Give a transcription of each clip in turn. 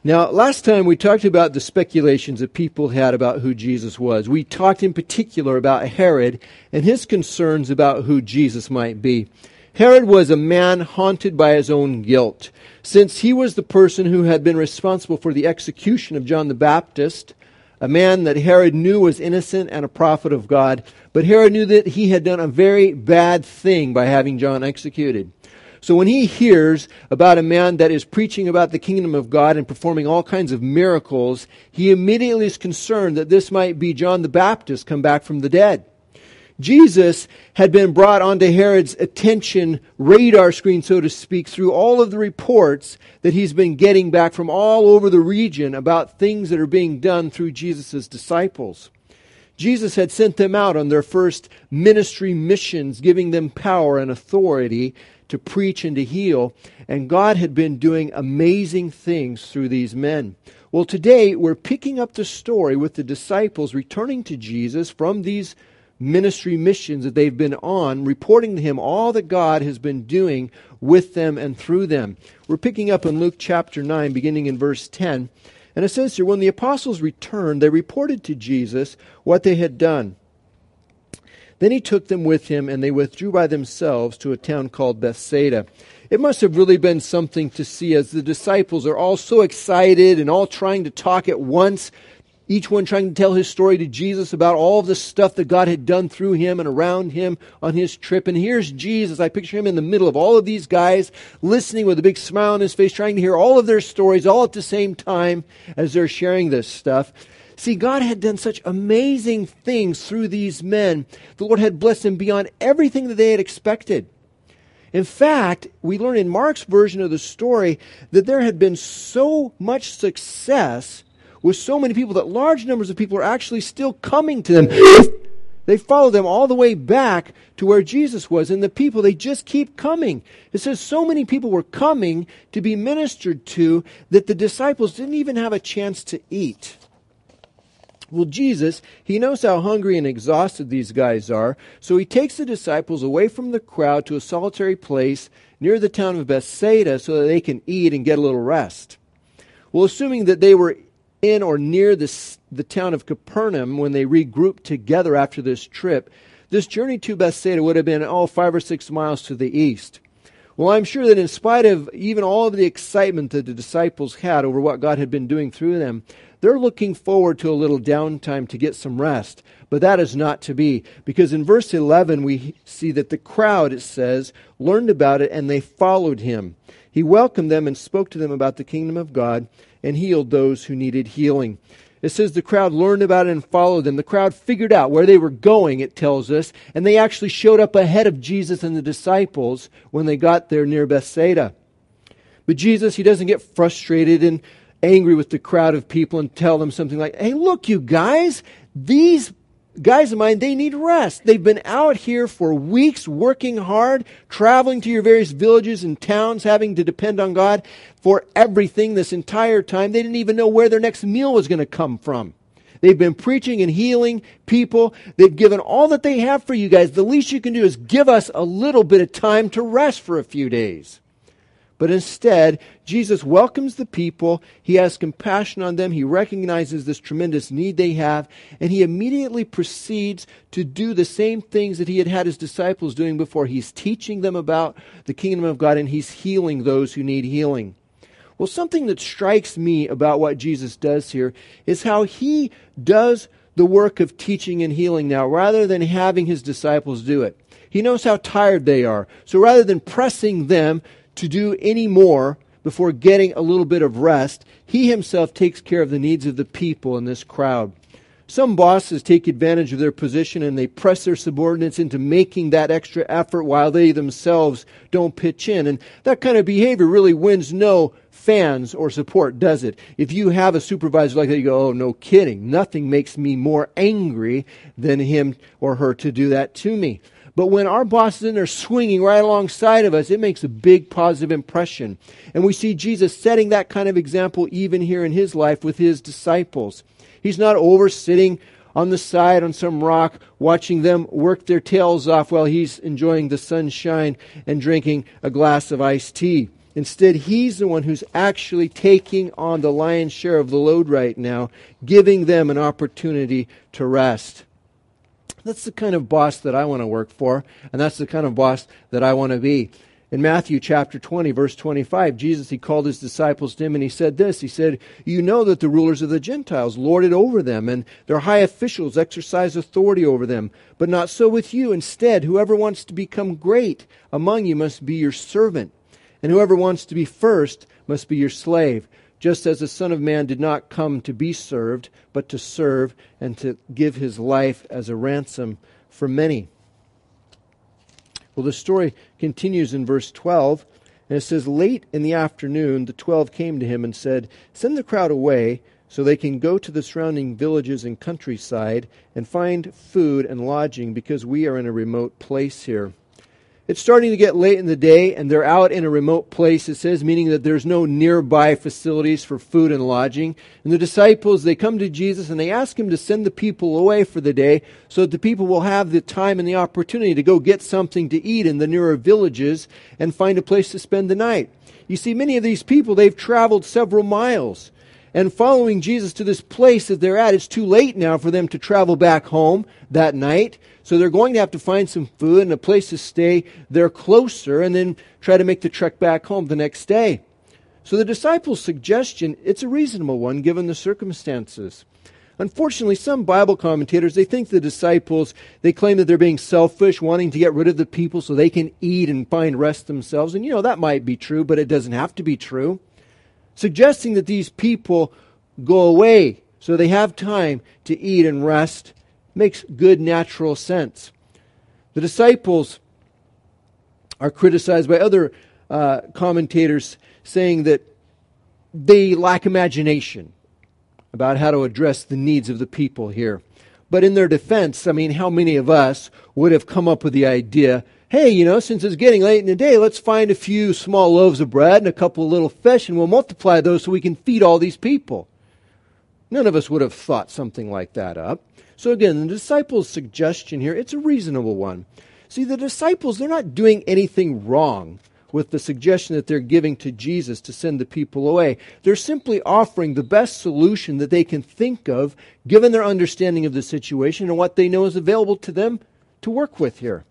Now, last time we talked about the speculations that people had about who Jesus was. We talked in particular about Herod and his concerns about who Jesus might be. Herod was a man haunted by his own guilt, since he was the person who had been responsible for the execution of John the Baptist, a man that Herod knew was innocent and a prophet of God, but Herod knew that he had done a very bad thing by having John executed. So when he hears about a man that is preaching about the kingdom of God and performing all kinds of miracles, he immediately is concerned that this might be John the Baptist come back from the dead. Jesus had been brought onto Herod's attention radar screen, so to speak, through all of the reports that he's been getting back from all over the region about things that are being done through Jesus' disciples. Jesus had sent them out on their first ministry missions, giving them power and authority to preach and to heal, and God had been doing amazing things through these men. Well, today we're picking up the story with the disciples returning to Jesus from these ministry missions that they've been on, reporting to him all that God has been doing with them and through them. We're picking up in Luke chapter 9, beginning in verse 10, and it says here, when the apostles returned, they reported to Jesus what they had done. Then he took them with him, and they withdrew by themselves to a town called Bethsaida. It must have really been something to see as the disciples are all so excited and all trying to talk at once, each one trying to tell his story to Jesus about all of the stuff that God had done through him and around him on his trip. And here's Jesus. I picture him in the middle of all of these guys, listening with a big smile on his face, trying to hear all of their stories all at the same time as they're sharing this stuff. See, God had done such amazing things through these men. The Lord had blessed them beyond everything that they had expected. In fact, we learn in Mark's version of the story that there had been so much success with so many people that large numbers of people are actually still coming to them. They follow them all the way back to where Jesus was, and the people, they just keep coming. It says so many people were coming to be ministered to that the disciples didn't even have a chance to eat. Well, Jesus, he knows how hungry and exhausted these guys are, so he takes the disciples away from the crowd to a solitary place near the town of Bethsaida so that they can eat and get a little rest. Well, assuming that they were in or near the town of Capernaum when they regrouped together after this trip, this journey to Bethsaida would have been 5 or 6 miles to the east. Well, I'm sure that in spite of even all of the excitement that the disciples had over what God had been doing through them, they're looking forward to a little downtime to get some rest. But that is not to be, because in verse 11 we see that the crowd, it says, learned about it and they followed him. He welcomed them and spoke to them about the kingdom of God and healed those who needed healing. It says the crowd learned about it and followed them. The crowd figured out where they were going, it tells us, and they actually showed up ahead of Jesus and the disciples when they got there near Bethsaida. But Jesus, he doesn't get frustrated and angry with the crowd of people and tell them something like, hey, look, you guys, these guys of mine, they need rest. They've been out here for weeks working hard, traveling to your various villages and towns, having to depend on God for everything this entire time. They didn't even know where their next meal was going to come from. They've been preaching and healing people. They've given all that they have for you guys. The least you can do is give us a little bit of time to rest for a few days. But instead, Jesus welcomes the people. He has compassion on them. He recognizes this tremendous need they have. And he immediately proceeds to do the same things that he had his disciples doing before. He's teaching them about the kingdom of God and he's healing those who need healing. Well, something that strikes me about what Jesus does here is how he does the work of teaching and healing now rather than having his disciples do it. He knows how tired they are. So rather than pressing them to do any more before getting a little bit of rest, he himself takes care of the needs of the people in this crowd. Some bosses take advantage of their position and they press their subordinates into making that extra effort while they themselves don't pitch in. And that kind of behavior really wins no fans or support, does it? If you have a supervisor like that, you go, oh, no kidding. Nothing makes me more angry than him or her to do that to me. But when our boss is in there swinging right alongside of us, it makes a big positive impression. And we see Jesus setting that kind of example even here in his life with his disciples. He's not over sitting on the side on some rock watching them work their tails off while he's enjoying the sunshine and drinking a glass of iced tea. Instead, he's the one who's actually taking on the lion's share of the load right now, giving them an opportunity to rest. That's the kind of boss that I want to work for, and that's the kind of boss that I want to be. In Matthew chapter 20, verse 25, Jesus, he called his disciples to him and he said this. He said, "You know that the rulers of the Gentiles lord it over them, and their high officials exercise authority over them. But not so with you. Instead, whoever wants to become great among you must be your servant, and whoever wants to be first must be your slave. Just as the Son of Man did not come to be served, but to serve and to give his life as a ransom for many." Well, the story continues in verse 12, and it says, "Late in the afternoon, the 12 came to him and said, 'Send the crowd away so they can go to the surrounding villages and countryside and find food and lodging, because we are in a remote place here.'" It's starting to get late in the day, and they're out in a remote place, it says, meaning that there's no nearby facilities for food and lodging. And the disciples, they come to Jesus and they ask him to send the people away for the day so that the people will have the time and the opportunity to go get something to eat in the nearer villages and find a place to spend the night. You see, many of these people, they've traveled several miles. And following Jesus to this place that they're at, it's too late now for them to travel back home that night. So they're going to have to find some food and a place to stay there closer and then try to make the trek back home the next day. So the disciples' suggestion, it's a reasonable one given the circumstances. Unfortunately, some Bible commentators, they think the disciples, they claim that they're being selfish, wanting to get rid of the people so they can eat and find rest themselves. And that might be true, but it doesn't have to be true. Suggesting that these people go away so they have time to eat and rest makes good natural sense. The disciples are criticized by other commentators saying that they lack imagination about how to address the needs of the people here. But in their defense, how many of us would have come up with the idea, hey, since it's getting late in the day, let's find a few small loaves of bread and a couple of little fish, and we'll multiply those so we can feed all these people. None of us would have thought something like that up. So again, the disciples' suggestion here, it's a reasonable one. See, the disciples, they're not doing anything wrong with the suggestion that they're giving to Jesus to send the people away. They're simply offering the best solution that they can think of, given their understanding of the situation and what they know is available to them to work with here.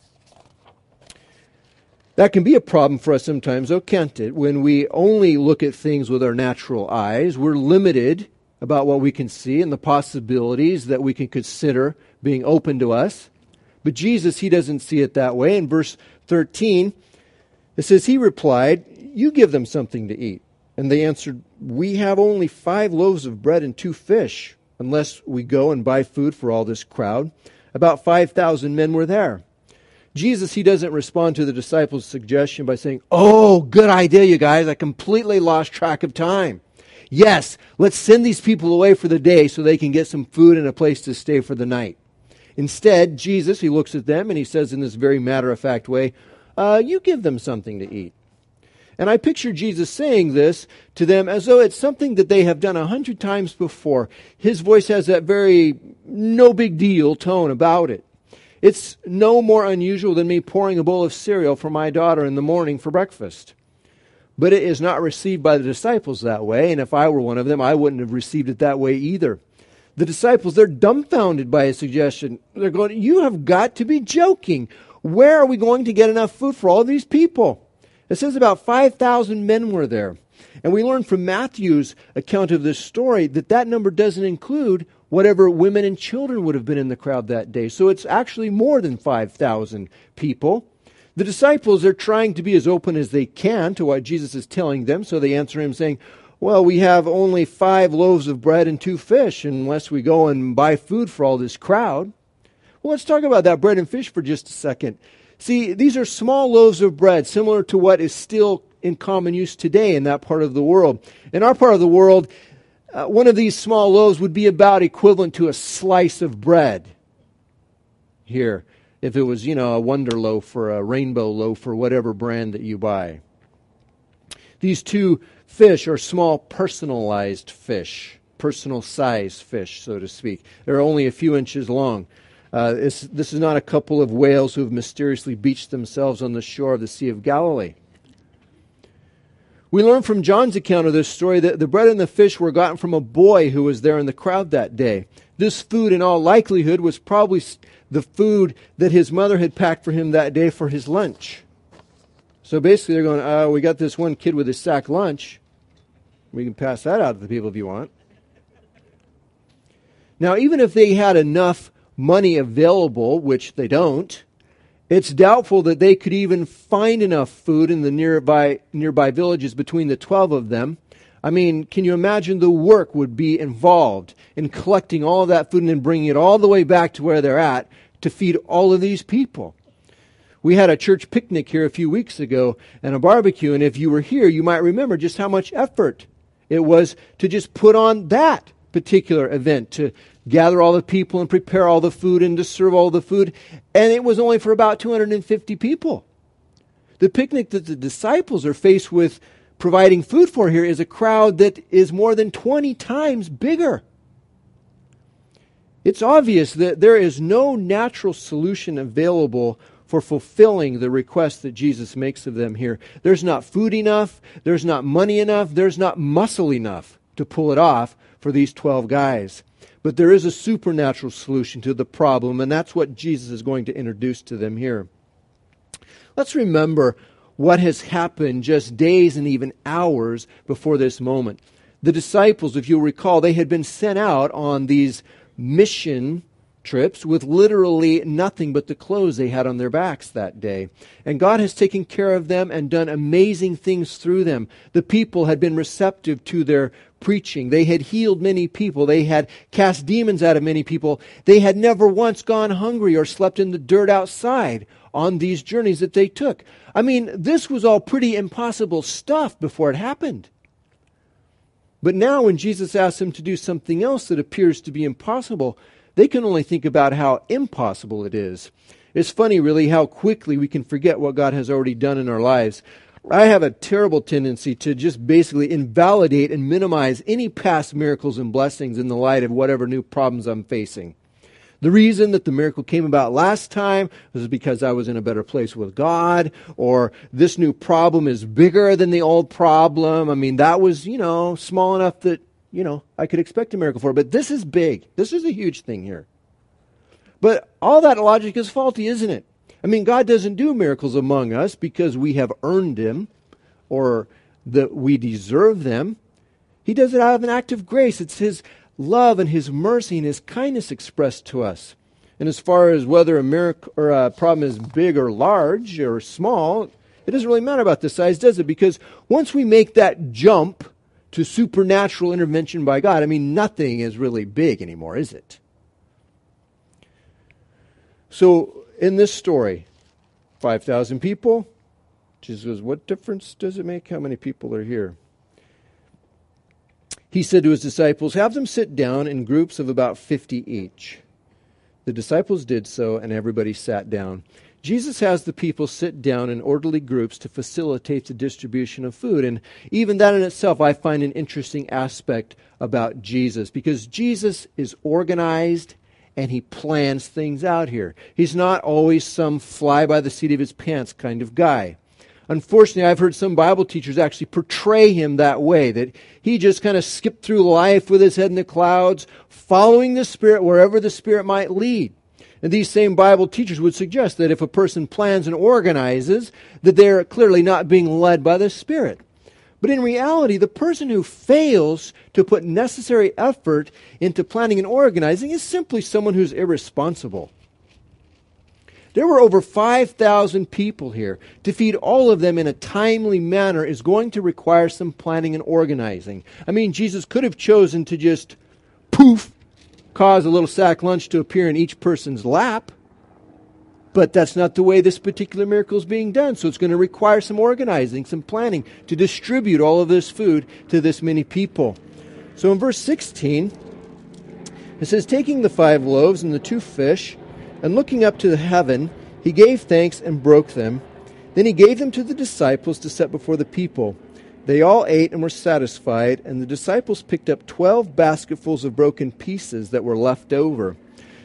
That can be a problem for us sometimes, though, can't it? When we only look at things with our natural eyes, we're limited about what we can see and the possibilities that we can consider being open to us. But Jesus, he doesn't see it that way. In verse 13, it says, he replied, "You give them something to eat." And they answered, "We have only 5 loaves of bread and 2 fish, unless we go and buy food for all this crowd." About 5,000 men were there. Jesus, he doesn't respond to the disciples' suggestion by saying, "Oh, good idea, you guys. I completely lost track of time. Yes, let's send these people away for the day so they can get some food and a place to stay for the night." Instead, Jesus, he looks at them and he says in this very matter-of-fact way, "You give them something to eat." And I picture Jesus saying this to them as though it's something that they have done 100 times before. His voice has that very no big deal tone about it. It's no more unusual than me pouring a bowl of cereal for my daughter in the morning for breakfast. But it is not received by the disciples that way, and if I were one of them, I wouldn't have received it that way either. The disciples, they're dumbfounded by his suggestion. They're going, "You have got to be joking. Where are we going to get enough food for all these people?" It says about 5,000 men were there. And we learn from Matthew's account of this story that that number doesn't include whatever women and children would have been in the crowd that day. So it's actually more than 5,000 people. The disciples are trying to be as open as they can to what Jesus is telling them. So they answer him saying, "Well, we have only 5 loaves of bread and 2 fish, unless we go and buy food for all this crowd." Well, let's talk about that bread and fish for just a second. See, these are small loaves of bread, similar to what is still in common use today in that part of the world. In our part of the world, one of these small loaves would be about equivalent to a slice of bread here, if it was, a Wonder Loaf or a Rainbow Loaf or whatever brand that you buy. These 2 fish are small personalized fish, personal-sized fish, so to speak. They're only a few inches long. This is not a couple of whales who have mysteriously beached themselves on the shore of the Sea of Galilee. We learn from John's account of this story that the bread and the fish were gotten from a boy who was there in the crowd that day. This food, in all likelihood, was probably the food that his mother had packed for him that day for his lunch. So basically they're going, we got this one kid with his sack lunch. We can pass that out to the people if you want. Now, even if they had enough money available, which they don't, it's doubtful that they could even find enough food in the nearby villages between the 12 of them. I mean, can you imagine the work would be involved in collecting all of that food and then bringing it all the way back to where they're at to feed all of these people? We had a church picnic here a few weeks ago and a barbecue, and if you were here, you might remember just how much effort it was to just put on that particular event, to gather all the people and prepare all the food and to serve all the food. And it was only for about 250 people. The picnic that the disciples are faced with providing food for here is a crowd that is more than 20 times bigger. It's obvious that there is no natural solution available for fulfilling the request that Jesus makes of them here. There's not food enough, there's not money enough, there's not muscle enough to pull it off for these 12 guys. But there is a supernatural solution to the problem, and that's what Jesus is going to introduce to them here. Let's remember what has happened just days and even hours before this moment. The disciples, if you'll recall, they had been sent out on these mission trips with literally nothing but the clothes they had on their backs that day. And God has taken care of them and done amazing things through them. The people had been receptive to their preaching. They had healed many people. They had cast demons out of many people. They had never once gone hungry or slept in the dirt outside on these journeys that they took. I mean, this was all pretty impossible stuff before it happened. But now when Jesus asks them to do something else that appears to be impossible, they can only think about how impossible it is. It's funny, really, how quickly we can forget what God has already done in our lives. I have a terrible tendency to just basically invalidate and minimize any past miracles and blessings in the light of whatever new problems I'm facing. The reason that the miracle came about last time was because I was in a better place with God, or this new problem is bigger than the old problem. I mean, that was, small enough that, I could expect a miracle for it. But this is big. This is a huge thing here. But all that logic is faulty, isn't it? I mean, God doesn't do miracles among us because we have earned them or that we deserve them. He does it out of an act of grace. It's His love and His mercy and His kindness expressed to us. And as far as whether a miracle or a problem is big or large or small, it doesn't really matter about the size, does it? Because once we make that jump to supernatural intervention by God, I mean, nothing is really big anymore, is it? So, in this story, 5,000 people, Jesus goes, what difference does it make how many people are here? He said to His disciples, have them sit down in groups of about 50 each. The disciples did so, and everybody sat down. Jesus has the people sit down in orderly groups to facilitate the distribution of food. And even that in itself, I find an interesting aspect about Jesus, because Jesus is organized and He plans things out here. He's not always some fly by the seat of his pants kind of guy. Unfortunately, I've heard some Bible teachers actually portray Him that way, that He just kind of skipped through life with His head in the clouds, following the Spirit wherever the Spirit might lead. And these same Bible teachers would suggest that if a person plans and organizes, that they're clearly not being led by the Spirit. But in reality, the person who fails to put necessary effort into planning and organizing is simply someone who's irresponsible. There were over 5,000 people here. To feed all of them in a timely manner is going to require some planning and organizing. I mean, Jesus could have chosen to just, poof, cause a little sack lunch to appear in each person's lap. But that's not the way this particular miracle is being done. So it's going to require some organizing, some planning to distribute all of this food to this many people. So in verse 16, it says, taking the 5 loaves and the 2 fish, and looking up to heaven, He gave thanks and broke them. Then He gave them to the disciples to set before the people. They all ate and were satisfied, and the disciples picked up 12 basketfuls of broken pieces that were left over.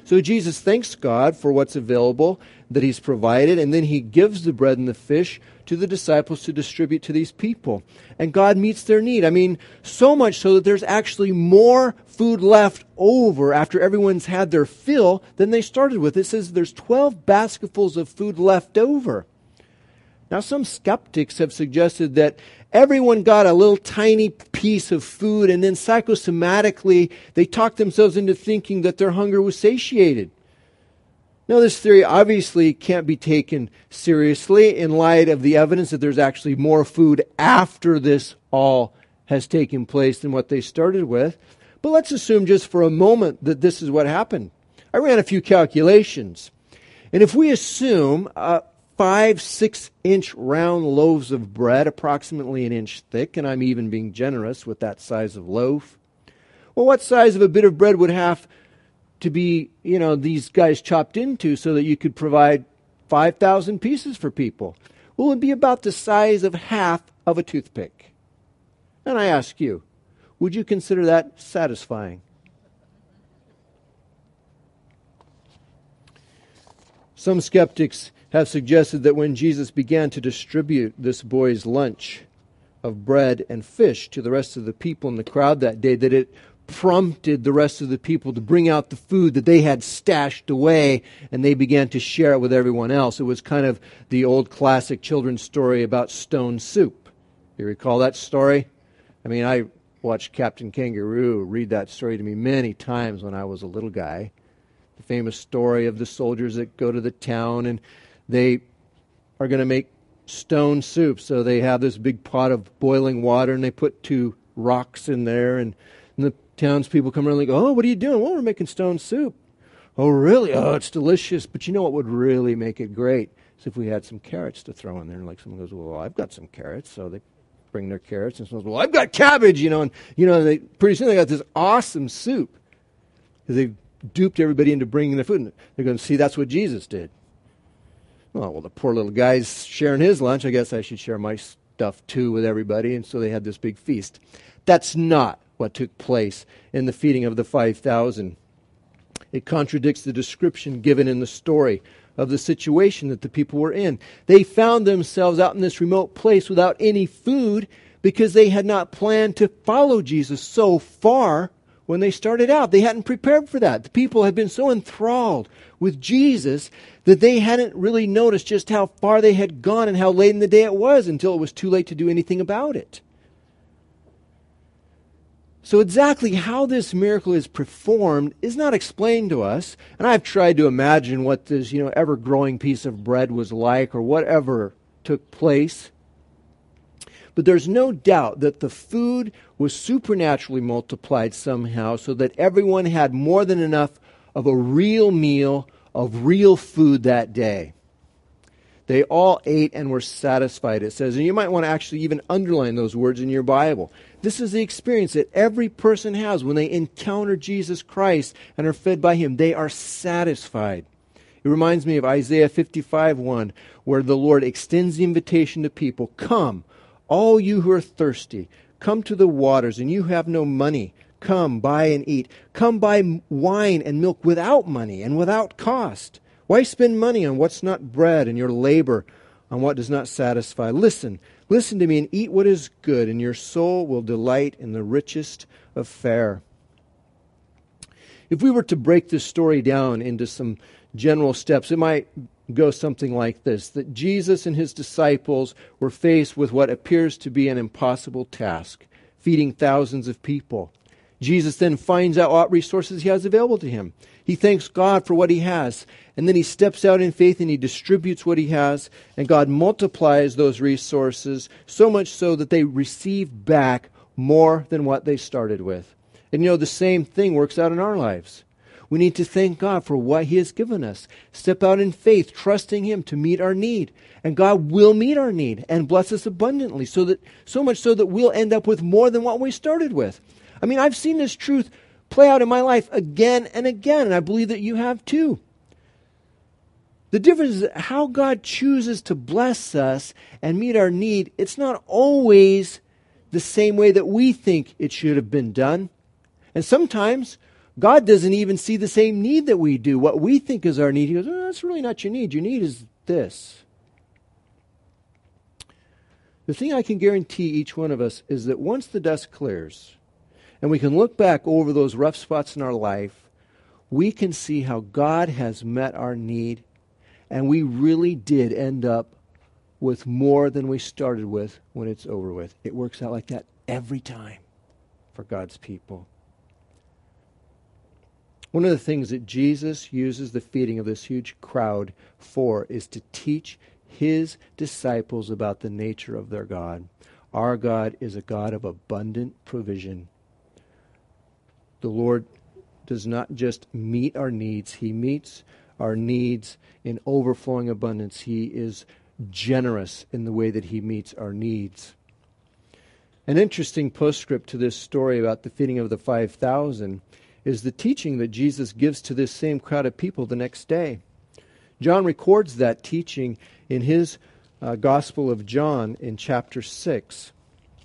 So Jesus thanks God for what's available that he's provided, and then he gives the bread and the fish to the disciples to distribute to these people. And God meets their need. I mean, so much so that there's actually more food left over after everyone's had their fill than they started with. It says there's 12 basketfuls of food left over. Now, some skeptics have suggested that everyone got a little tiny piece of food, and then psychosomatically they talked themselves into thinking that their hunger was satiated. Now, this theory obviously can't be taken seriously in light of the evidence that there's actually more food after this all has taken place than what they started with. But let's assume just for a moment that this is what happened. I ran a few calculations. And if we assume 5-6-inch round loaves of bread, approximately an inch thick, and I'm even being generous with that size of loaf. Well, what size of a bit of bread would have to be, these guys chopped into so that you could provide 5,000 pieces for people? Well, it would be about the size of half of a toothpick. And I ask you, would you consider that satisfying? Some skeptics have suggested that when Jesus began to distribute this boy's lunch of bread and fish to the rest of the people in the crowd that day, that it prompted the rest of the people to bring out the food that they had stashed away, and they began to share it with everyone else. It was kind of the old classic children's story about stone soup. You recall that story? I mean, I watched Captain Kangaroo read that story to me many times when I was a little guy. The famous story of the soldiers that go to the town and they are going to make stone soup. So they have this big pot of boiling water and they put 2 rocks in there, and the townspeople come around and they go, "Oh, what are you doing?" "Well, we're making stone soup." "Oh, really? Oh, it's delicious. But you know what would really make it great? Is if we had some carrots to throw in there." And like someone goes, "Well, I've got some carrots." So they bring their carrots, and someone goes, "Well, I've got cabbage," and they pretty soon they got this awesome soup because they've duped everybody into bringing their food. And they're going to see that's what Jesus did. Oh, well, the poor little guy's sharing his lunch. I guess I should share my stuff too with everybody. And so they had this big feast. That's not what took place in the feeding of the 5,000. It contradicts the description given in the story of the situation that the people were in. They found themselves out in this remote place without any food because they had not planned to follow Jesus so far when they started out. They hadn't prepared for that. The people had been so enthralled with Jesus that they hadn't really noticed just how far they had gone and how late in the day it was until it was too late to do anything about it. So exactly how this miracle is performed is not explained to us. And I've tried to imagine what this, ever-growing piece of bread was like or whatever took place. But there's no doubt that the food was supernaturally multiplied somehow so that everyone had more than enough of a real meal of real food that day. They all ate and were satisfied, it says. And you might want to actually even underline those words in your Bible. This is the experience that every person has when they encounter Jesus Christ and are fed by Him. They are satisfied. It reminds me of Isaiah 55:1, where the Lord extends the invitation to people. "Come, all you who are thirsty, come to the waters, and you have no money. Come, buy and eat. Come buy wine and milk without money and without cost. Why spend money on what's not bread and your labor on what does not satisfy? Listen to me and eat what is good, and your soul will delight in the richest of fare." If we were to break this story down into some general steps, it might go something like this: that Jesus and his disciples were faced with what appears to be an impossible task, feeding thousands of people. Jesus then finds out what resources he has available to him. He thanks God for what he has, and then he steps out in faith and he distributes what he has, and God multiplies those resources so much so that they receive back more than what they started with. And the same thing works out in our lives. We need to thank God for what He has given us. Step out in faith, trusting Him to meet our need. And God will meet our need and bless us abundantly, so much so that we'll end up with more than what we started with. I mean, I've seen this truth play out in my life again and again, and I believe that you have too. The difference is how God chooses to bless us and meet our need. It's not always the same way that we think it should have been done. And sometimes God doesn't even see the same need that we do. What we think is our need, He goes, oh, that's really not your need. Your need is this. The thing I can guarantee each one of us is that once the dust clears and we can look back over those rough spots in our life, we can see how God has met our need, and we really did end up with more than we started with when it's over with. It works out like that every time for God's people. One of the things that Jesus uses the feeding of this huge crowd for is to teach His disciples about the nature of their God. Our God is a God of abundant provision. The Lord does not just meet our needs. He meets our needs in overflowing abundance. He is generous in the way that He meets our needs. An interesting postscript to this story about the feeding of the 5,000 is the teaching that Jesus gives to this same crowd of people the next day. John records that teaching in his Gospel of John in chapter 6.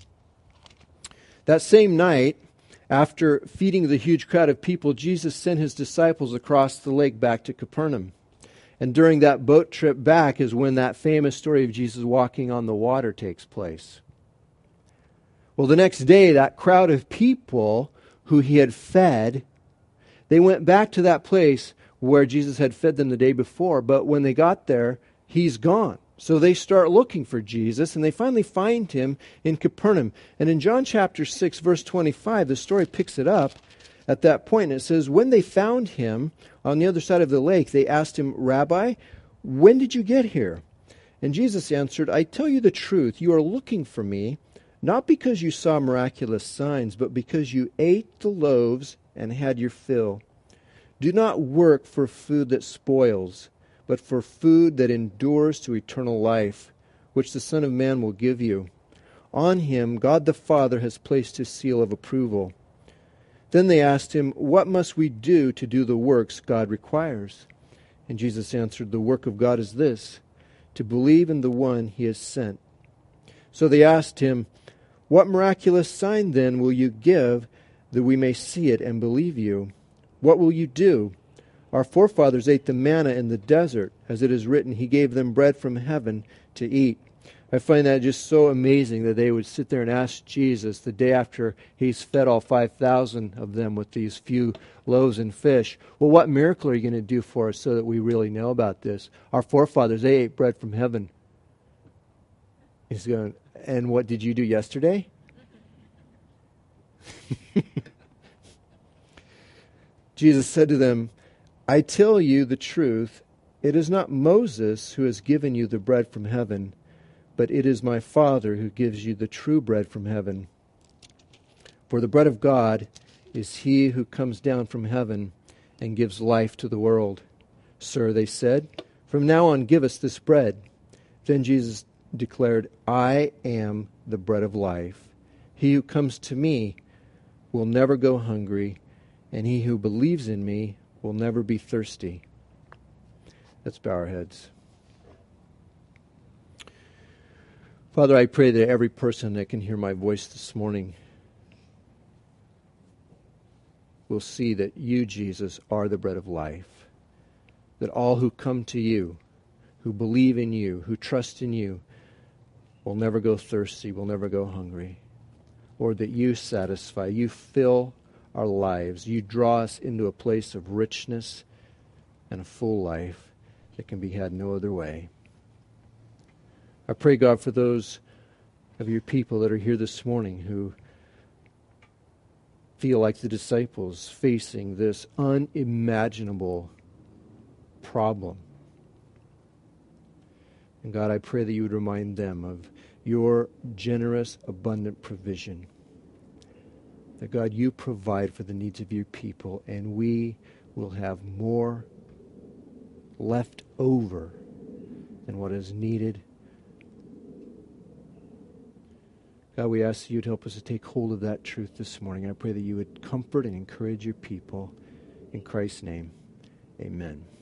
That same night, after feeding the huge crowd of people, Jesus sent His disciples across the lake back to Capernaum. And during that boat trip back is when that famous story of Jesus walking on the water takes place. Well, the next day, that crowd of people who He had fed, they went back to that place where Jesus had fed them the day before. But when they got there, He's gone. So they start looking for Jesus, and they finally find Him in Capernaum. And in John chapter 6, verse 25, the story picks it up at that point. And it says, when they found Him on the other side of the lake, they asked Him, Rabbi, when did you get here? And Jesus answered, I tell you the truth, you are looking for me, not because you saw miraculous signs, but because you ate the loaves and had your fill. Do not work for food that spoils, but for food that endures to eternal life, which the Son of Man will give you. On Him God the Father has placed His seal of approval. Then they asked Him, what must we do to do the works God requires? And Jesus answered, the work of God is this, to believe in the one He has sent. So they asked Him, what miraculous sign then will you give that we may see it and believe you? What will you do? Our forefathers ate the manna in the desert. As it is written, He gave them bread from heaven to eat. I find that just so amazing that they would sit there and ask Jesus the day after He's fed all 5,000 of them with these few loaves and fish. Well, what miracle are you going to do for us so that we really know about this? Our forefathers, they ate bread from heaven. He's going, and what did you do yesterday? Jesus said to them, I tell you the truth, it is not Moses who has given you the bread from heaven, but it is my Father who gives you the true bread from heaven. For the bread of God is He who comes down from heaven and gives life to the world. Sir, they said, from now on give us this bread. Then Jesus declared, I am the bread of life. He who comes to me will never go hungry, and he who believes in me will never be thirsty. Let's bow our heads. Father, I pray that every person that can hear my voice this morning will see that you, Jesus, are the bread of life. That all who come to you, who believe in you, who trust in you, will never go thirsty, will never go hungry. Lord, that you satisfy, you fill our lives. You draw us into a place of richness and a full life that can be had no other way. I pray, God, for those of your people that are here this morning who feel like the disciples facing this unimaginable problem. And God, I pray that you would remind them of your generous, abundant provision. That, God, you provide for the needs of your people, and we will have more left over than what is needed. God, we ask that you'd help us to take hold of that truth this morning. I pray that you would comfort and encourage your people. In Christ's name, amen.